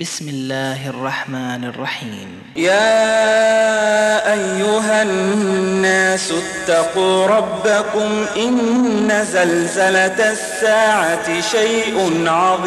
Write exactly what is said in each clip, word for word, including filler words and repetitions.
بسم الله الرحمن الرحيم. يا أيها الناس اتقوا ربكم إن زلزلة الساعة شيء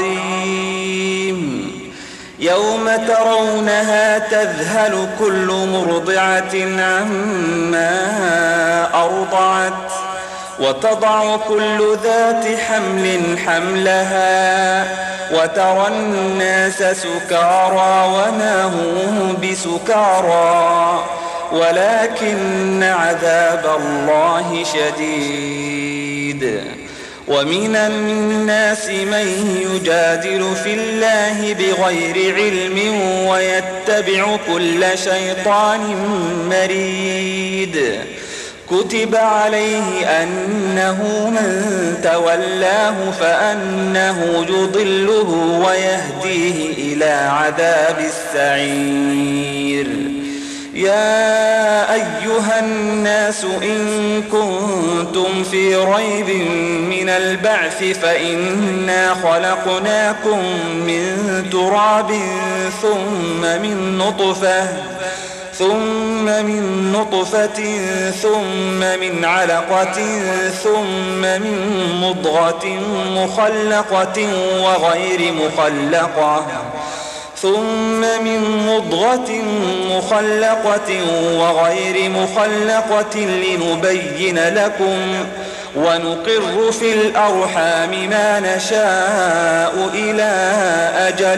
عظيم يوم ترونها تذهل كل مرضعة عما أرضعت وتضع كل ذات حمل حملها وترى الناس سكارى وما هم بسكارى ولكن عذاب الله شديد. ومن الناس من يجادل في الله بغير علم ويتبع كل شيطان مريد. كتب عليه أنه من تولاه فأنه يضله ويهديه إلى عذاب السعير. يا أيها الناس إن كنتم في ريب من البعث فإنا خلقناكم من تراب ثم من نطفة ثم من نطفة ثم من علقة ثم من مضغة مخلقة وغير مخلقة ثم من مضغة مخلقة وغير مخلقة لنبين لكم ونقر في الأرحام ما نشاء إلى أجل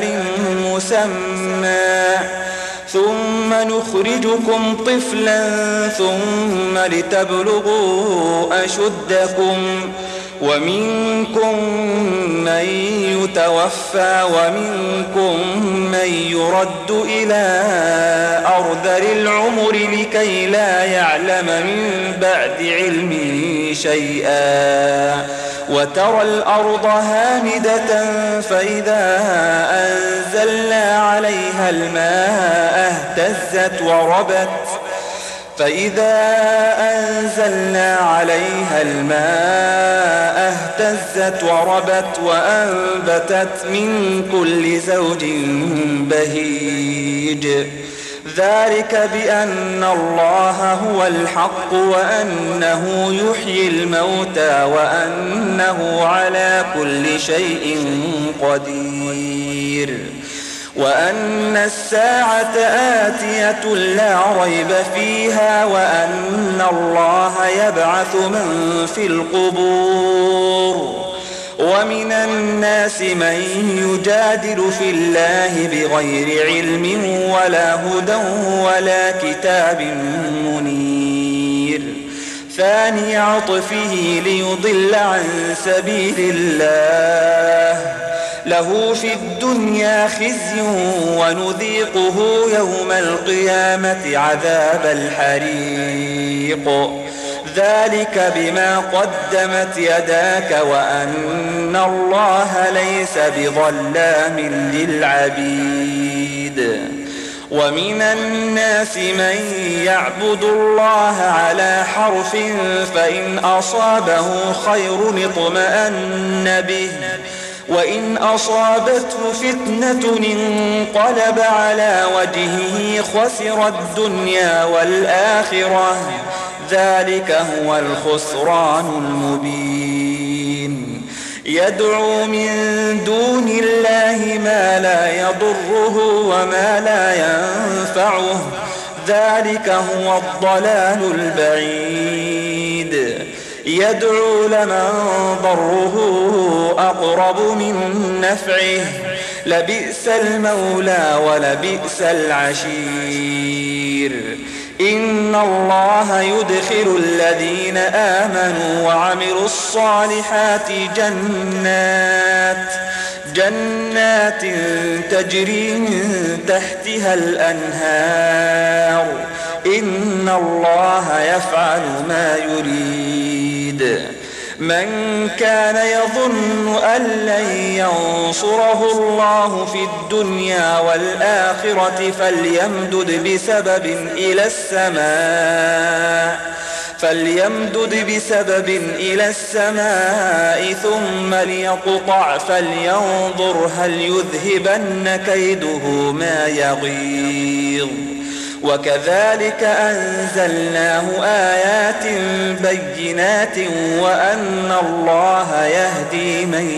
مسمى ثم نخرجكم طفلا ثم لتبلغوا أشدكم ومنكم من يتوفى ومنكم من يرد إلى أرذل العمر لكي لا يعلم من بعد علم شيئا. وترى الأرض هامدة فإذا أنزلنا عليها الماء اهتزت وربت فإذا أنزلنا عليها الماء اهتزت وربت وأنبتت من كل زوج بهيج. ذلك بأن الله هو الحق وأنه يحيي الموتى وأنه على كل شيء قدير وأن الساعة آتية لا ريب فيها وأن الله يبعث من في القبور. ومن الناس من يجادل في الله بغير علم ولا هدى ولا كتاب منير. ثاني عطفه ليضل عن سبيل الله له في الدنيا خزي ونذيقه يوم القيامة عذاب الحريق. ذلك بما قدمت يداك وأن الله ليس بظلام للعبيد. ومن الناس من يعبد الله على حرف فإن أصابه خير اطمأن به وإن أصابته فتنة انقلب على وجهه خسر الدنيا والآخرة. ذلك هو الخسران المبين. يدعو من دون الله ما لا يضره وما لا ينفعه. ذلك هو الضلال البعيد. يدعو لمن ضره أقرب من نفعه لبئس المولى ولبئس العشير. إن الله يدخل الذين آمنوا وعملوا الصالحات جنات جنات تجري من تحتها الأنهار. إن الله يفعل ما يريد. من كان يظن أن لن ينصره الله في الدنيا والآخرة فليمدد بسبب إلى السماء فليمدد بسبب إلى السماء ثم ليقطع فلينظر هل يذهبن كيده ما يغيظ وكذلك أنزلناه آيات بينات وأن الله يهدي من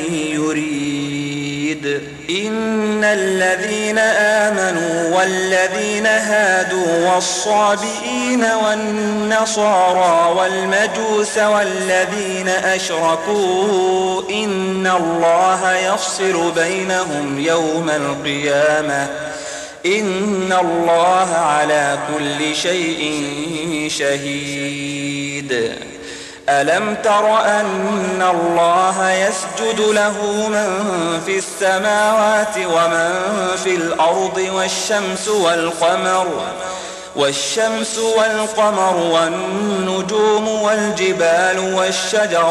يريد. إن الذين آمنوا والذين هادوا والصابئين والنصارى والمجوس والذين أشركوا إن الله يفصل بينهم يوم القيامة إن الله على كل شيء شهيد. ألم تر أن الله يسجد له من في السماوات ومن في الأرض والشمس والقمر والشمس والقمر والنجوم والجبال والشجر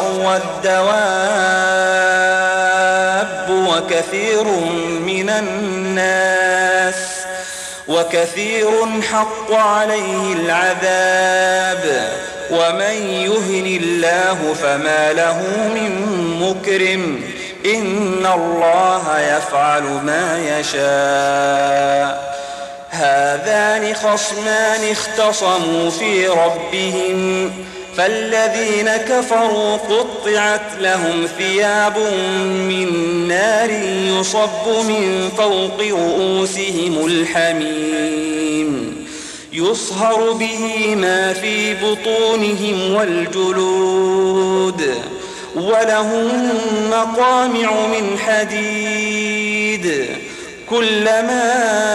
والدواب وكثير من الناس وكثير حق عليه العذاب ومن يهن الله فما له من مكرم إن الله يفعل ما يشاء. هذان خصمان اختصموا في ربهم فالذين كفروا قطعت لهم ثياب من نار يصب من فوق رؤوسهم الحميم يصهر به ما في بطونهم والجلود ولهم مقامع من حديد كلما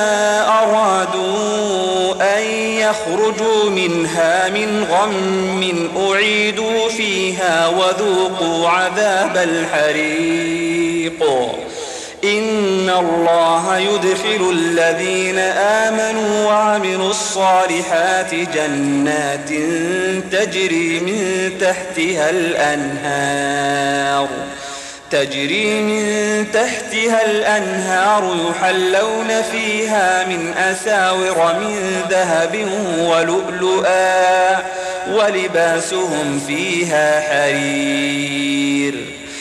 أرادوا أن يخرجوا منها من غم أعيدوا فيها وذوقوا عذاب الحريق. إن الله يدخل الذين آمنوا وعملوا الصالحات جنات تجري من تحتها الأنهار تجري من تحتها الأنهار يحلون فيها من أساور من ذهب ولؤلؤا ولباسهم فيها حرير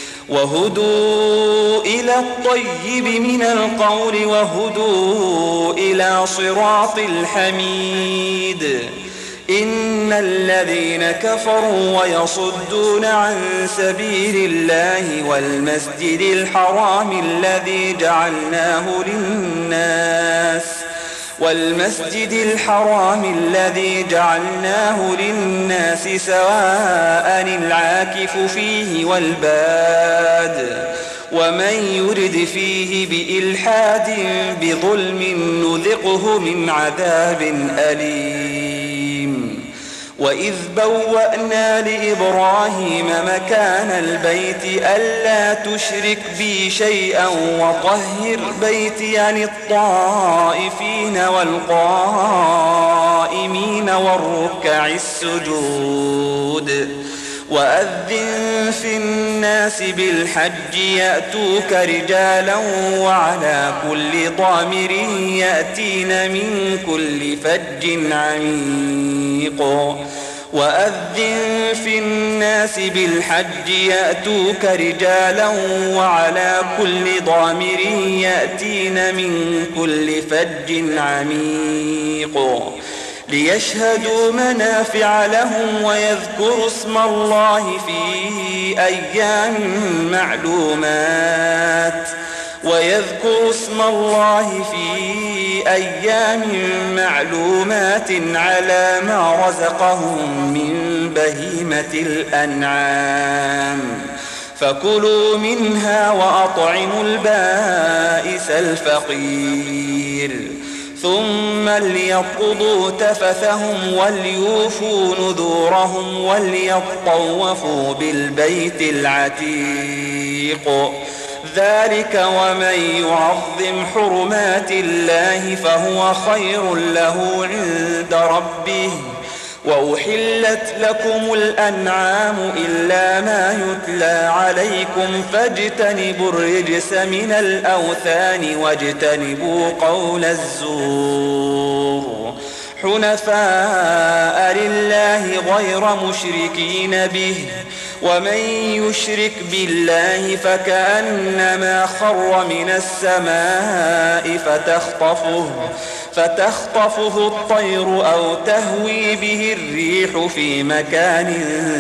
وهدوا إلى الطيب من القول وهدوا إلى صراط الحميد. إن الذين كفروا ويصدون عن سبيل الله والمسجد الحرام الذي جعلناه للناس والمسجد الحرام الذي جعلناه للناس سواء العاكف فيه والباد ومن يرد فيه بإلحاد بظلم نذقه من عذاب أليم. وإذ بوأنا لإبراهيم مكان البيت ألا تشرك بي شيئا وطهر بيتي للطائفين والقائمين والركع السجود. وأذن في الناس بالحج يأتوك رجالا وعلى كل ضامر يأتين من كل فج عميق. وأذن في الناس بالحج يأتوك رجالا وعلى كل ضامر يأتين من كل فج عميق ليشهدوا منافع لهم ويذكروا اسم الله في أيام معلومات ويذكروا اسم الله في أيام معلومات على ما رزقهم من بهيمة الأنعام فكلوا منها وأطعموا البائس الفقير ثم ليقضوا تفثهم وليوفوا نذورهم وليطوفوا بالبيت العتيق. ذلك ومن يعظم حرمات الله فهو خير له عند ربه. وأحلت لكم الأنعام إلا ما يتلى عليكم فاجتنبوا الرجس من الأوثان واجتنبوا قول الزور. حنفاء لله غير مشركين به ومن يشرك بالله فكأنما خر من السماء فتخطفه, فتخطفه الطير أو تهوي به الريح في مكان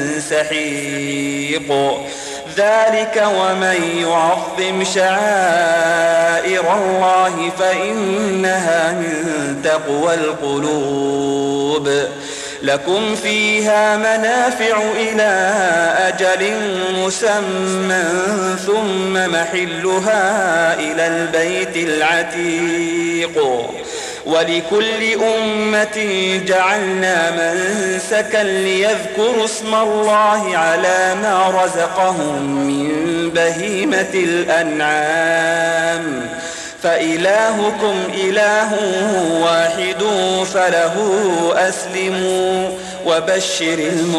سحيق ذلك ومن يعظم شعائر الله فإنها من تقوى القلوب لكم فيها منافع إلى أجل مسمى ثم محلها إلى البيت العتيق ولكل أمة جعلنا منسكا ليذكروا اسم الله على ما رزقهم من بهيمة الأنعام فإلهكم إله واحد فله أسلموا وبشر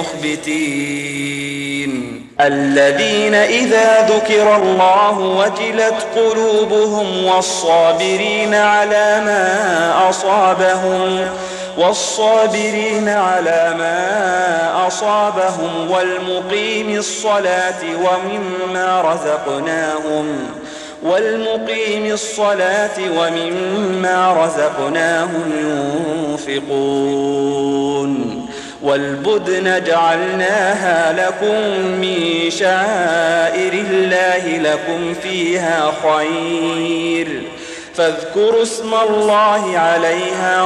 المخبتين الذين إذا ذكر الله وجلت قلوبهم والصابرين على ما أصابهم والصابرين على ما أصابهم والمقيم الصلاة ومما رزقناهم والمقيم الصلاة ومما رزقناهم ينفقون والبدن جعلناها لكم من شعائر الله لكم فيها خير فاذكروا اسم الله عليها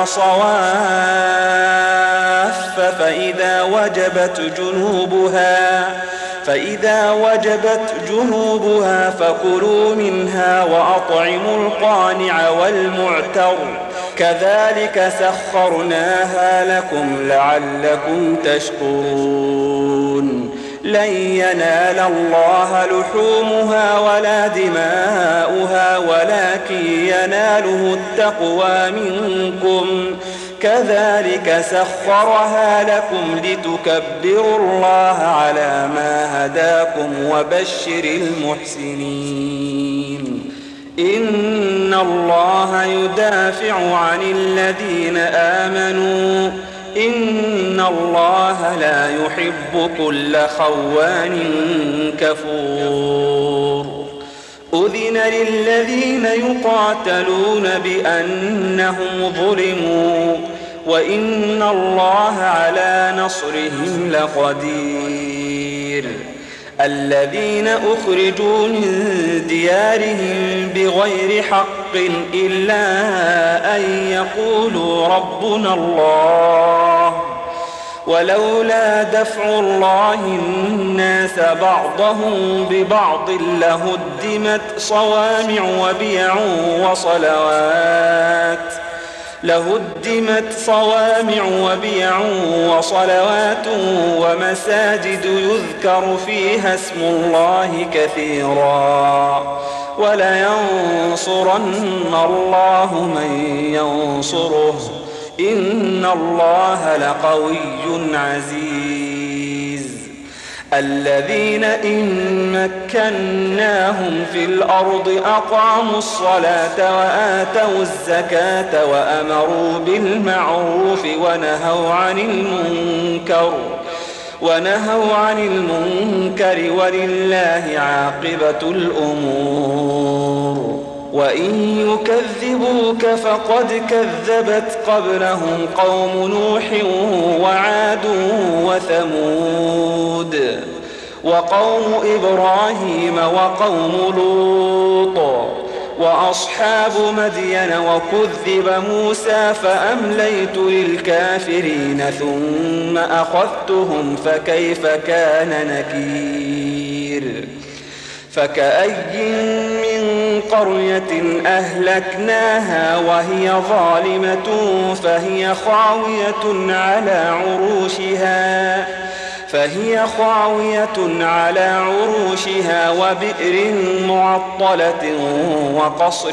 صواف فإذا وجبت جنوبها فإذا وجبت جنوبها فكلوا منها وأطعموا القانع والمعتر كذلك سخرناها لكم لعلكم تشكرون لن ينال الله لحومها ولا دماؤها ولكن يناله التقوى منكم كذلك سخرها لكم لتكبروا الله على ما هداكم وبشر المحسنين إن الله يدافع عن الذين آمنوا إن الله لا يحب كل خوان كفور أذن للذين يقاتلون بأنهم ظلموا وإن الله على نصرهم لقدير الذين أخرجوا من ديارهم بغير حق إلا أن يقولوا ربنا الله ولولا دفع الله الناس بعضهم ببعض لهدمت صوامع وبيع وصلوات لهدمت صوامع وبيع وصلوات ومساجد يذكر فيها اسم الله كثيرا ولينصرن الله من ينصره إن الله لقوي عزيز الذين إن مكناهم في الأرض أقاموا الصلاة وآتوا الزكاة وأمروا بالمعروف ونهوا عن المنكر ونهوا عن المنكر ولله عاقبة الأمور وإن يكذبوك فقد كذبت قبلهم قوم نوح وعاد وثمود وقوم إبراهيم وقوم لوط وأصحاب مدين وكذب موسى فأمليت للكافرين ثم أخذتهم فكيف كان نكير فكأي من قرية أهلكناها وهي ظالمة فهي خاوية على عروشها فهي خاوية على عروشها وبئر معطلة وقصر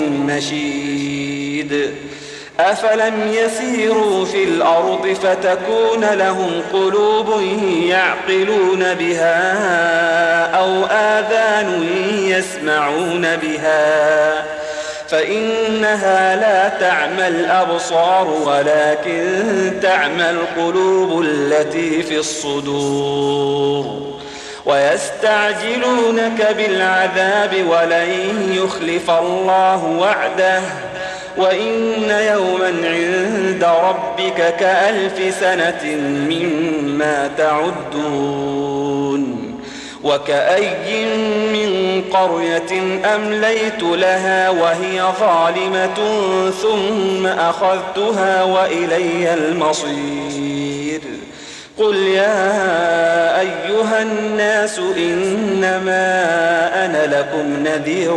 مشيد أفلم يسيروا في الأرض فتكون لهم قلوب يعقلون بها أو آذان يسمعون بها فإنها لا تعمى الأبصار ولكن تعمى القلوب التي في الصدور. ويستعجلونك بالعذاب ولن يخلف الله وعده وإن يوما عند ربك كألف سنة مما تعدون. وكأي من قرية أمليت لها وهي ظالمة ثم أخذتها وإلي المصير. قل يا أيها الناس إنما أنا لكم نذير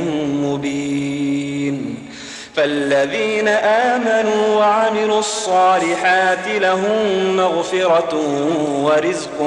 مبين. فالذين آمنوا وعملوا الصالحات لهم مغفرة ورزق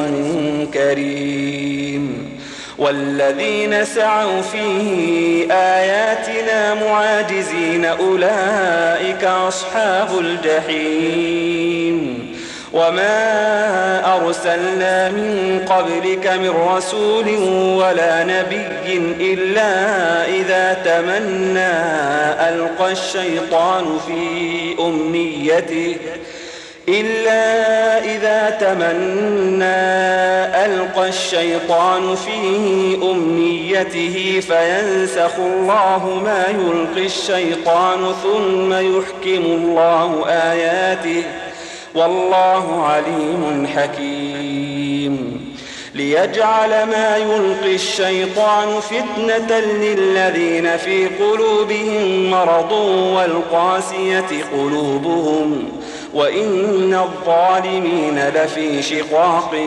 كريم. والذين سعوا في آياتنا معاجزين أولئك أصحاب الجحيم. وما أرسلنا من قبلك من رسول ولا نبي إلا إذا تمنى ألقى الشيطان في أمنيته إلا إذا تمنى ألقى الشيطان في أمنيته فينسخ الله ما يلقي الشيطان ثم يحكم الله آياته والله عليم حكيم. ليجعل ما يلقي الشيطان فتنة للذين في قلوبهم مرض والقاسية قلوبهم وإن الظالمين لفي شقاق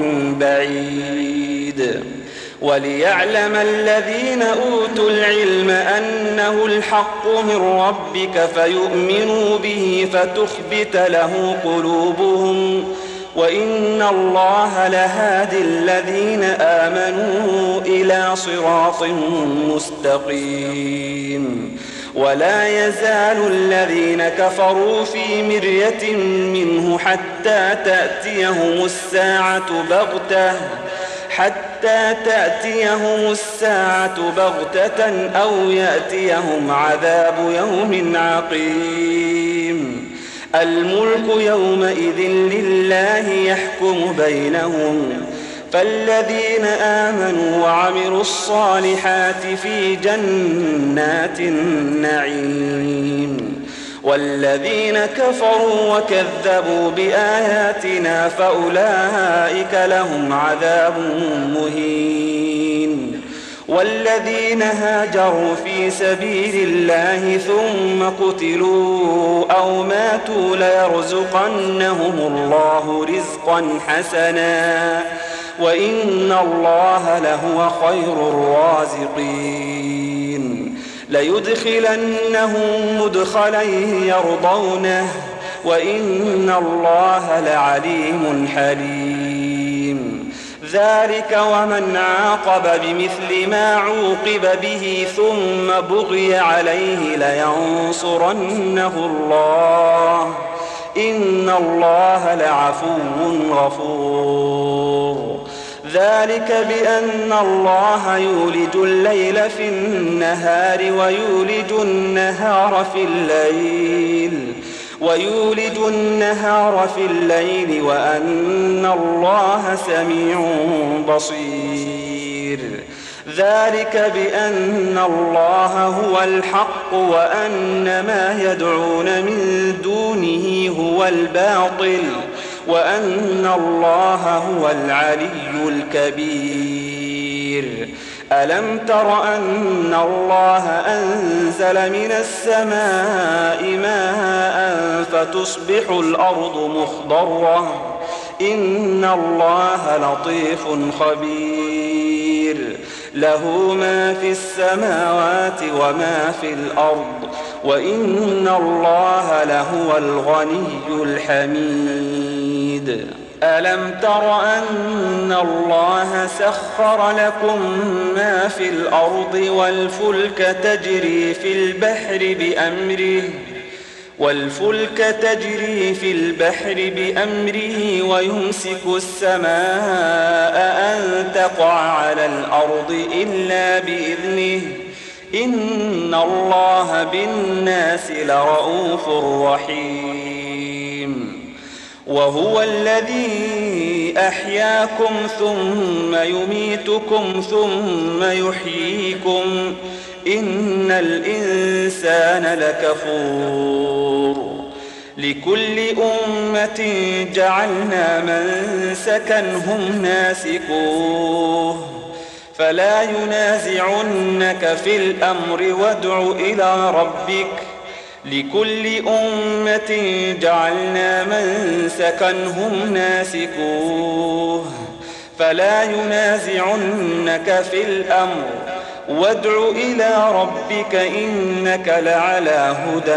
بعيد. وليعلم الذين أوتوا العلم أنه الحق من ربك فيؤمنوا به فتخبت له قلوبهم وإن الله لهادي الذين آمنوا إلى صراط مستقيم. ولا يزال الذين كفروا في مرية منه حتى تأتيهم الساعة بغتة حتى تأتيهم الساعة بغتة أو يأتيهم عذاب يوم عقيم. الملك يومئذ لله يحكم بينهم. فالذين آمنوا وعملوا الصالحات في جنات النعيم والذين كفروا وكذبوا بآياتنا فأولئك لهم عذاب مهين. والذين هاجروا في سبيل الله ثم قتلوا أو ماتوا ليرزقنهم الله رزقا حسنا وإن الله لهو خير الرازقين. ليدخلنهم مدخلا يرضونه وإن الله لعليم حليم. ذلك ومن عاقب بمثل ما عوقب به ثم بغي عليه لينصرنه الله إن الله لعفو غفور. ذلك بأن الله يولج الليل في النهار ويولج النهار في الليل ويولج النهار في الليل وأن الله سميع بصير. ذلك بأن الله هو الحق وأن ما يدعون من دونه هو الباطل وأن الله هو العلي الكبير. ألم تر أن الله أنزل من السماء ماء فتصبح الأرض مخضرة إن الله لطيف خبير. له ما في السماوات وما في الأرض وإن الله لهو الغني الحميد. ألم تر أن الله سخر لكم ما في الأرض والفلك تجري في البحر بأمره والفلك تجري في البحر بأمره ويمسك السماء أن تقع على الأرض إلا بإذنه إن الله بالناس لرءوف رحيم. وهو الذي أحياكم ثم يميتكم ثم يحييكم إن الإنسان لكفور. لكل أمة جعلنا منسكا هم ناسكوه فلا ينازعنك في الأمر وادع إلى ربك. لكل أمة جعلنا منسكا هم ناسكوه فلا ينازعنك في الأمر وادع إلى ربك إنك لعلى هدى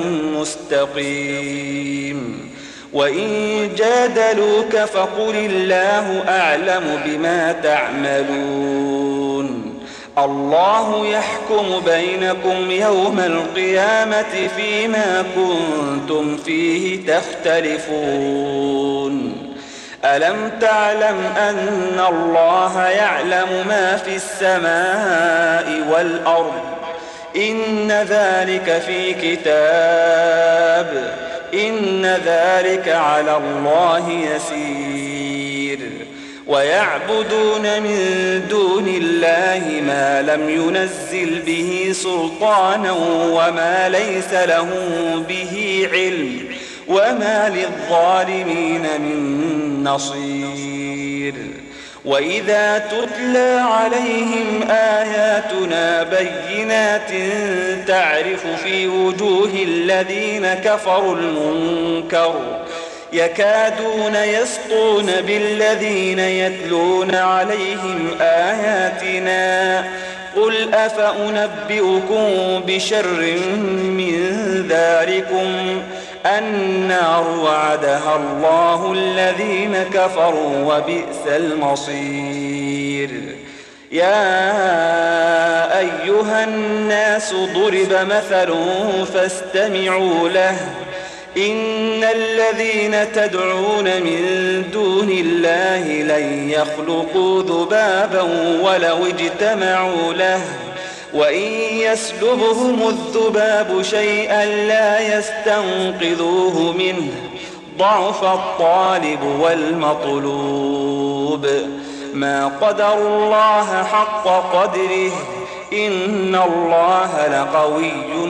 مستقيم. وإن جادلوك فقل الله أعلم بما تعملون. الله يحكم بينكم يوم القيامة فيما كنتم فيه تختلفون. ألم تعلم أن الله يعلم ما في السماء والأرض إن ذلك في كتاب إن ذلك على الله يسير. ويعبدون من دون الله ما لم ينزل به سلطانا وما ليس له به علم وما للظالمين من نصير. وإذا تتلى عليهم آياتنا بينات تعرف في وجوه الذين كفروا المنكر يكادون يسطون بالذين يتلون عليهم آياتنا قل أفأنبئكم بشر من ذلكم النار وعدها الله الذين كفروا وبئس المصير. يا أيها الناس ضرب مثل فاستمعوا له إن الذين تدعون من دون الله لن يخلقوا ذبابا ولو اجتمعوا له وإن يسلبهم الذباب شيئا لا يستنقذوه منه ضعف الطالب والمطلوب. ما قدر الله حق قدره إن الله لقوي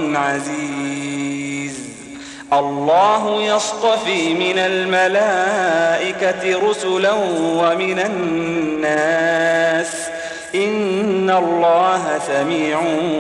عزيز. الله يصطفي من الملائكة رسلا ومن الناس إن الله سميع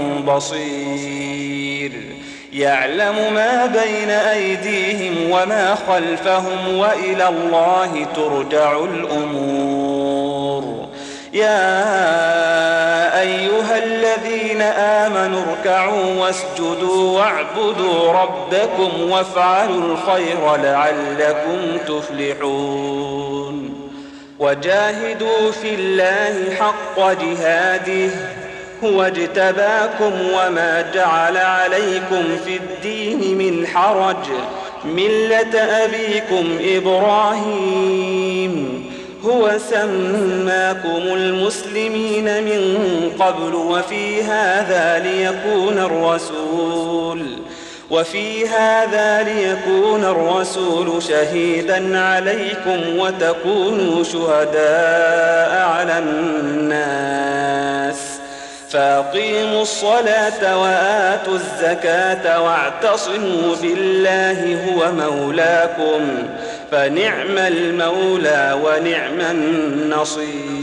بصير. يعلم ما بين أيديهم وما خلفهم وإلى الله ترجع الأمور. يا أيها الذين آمنوا اركعوا واسجدوا واعبدوا ربكم وافعلوا الخير لعلكم تفلحون. وجاهدوا في الله حق جهاده هو اجتباكم وما جعل عليكم في الدين من حرج ملة أبيكم إبراهيم هو سماكم المسلمين من قبل وفي هذا ليكون الرسول وفي هذا ليكون الرسول شهيدا عليكم وتكونوا شهداء على الناس. فأقيموا الصلاة وآتوا الزكاة واعتصموا بالله هو مولاكم فنعم المولى ونعم النصير.